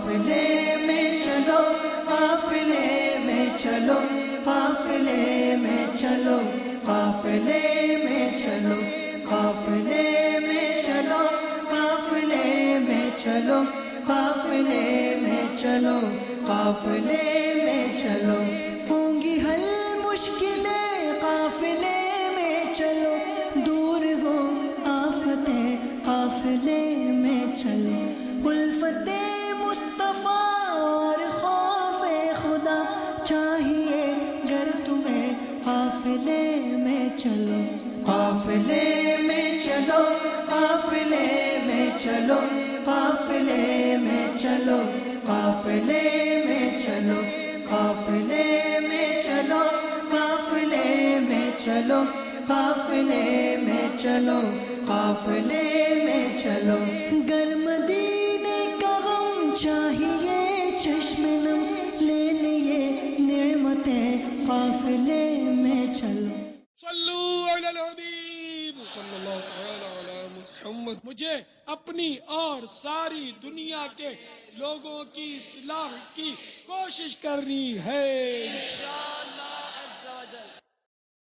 قافلے میں چلو قافلے میں چلو قافلے میں چلو قافلے میں چلو قافلے میں چلو قافلے میں چلو قافلے میں چلو قافلے میں چلو ہوں گی حل مشکلیں قافلے میں چلو دور ہو آفتیں قافلے میں چلو الفت مصطفیٰ اور خوف خدا چاہیے گر تمہیں قافلے میں چلو قافلے میں چلو قافلے میں چلو قافلے میں چلو قافلے میں چلو قافلے میں چلو قافلے میں چلو قافلے میں چلو قافلے میں چلو گر مدینے کا غم چاہیے چشم نم لے لیے نعمتیں قافلے میں چلو صلو علی الحبیب صلی اللہ تعالی علی محمد. مجھے اپنی اور ساری دنیا کے لوگوں کی اصلاح کی کوشش کرنی ہے انشاءاللہ.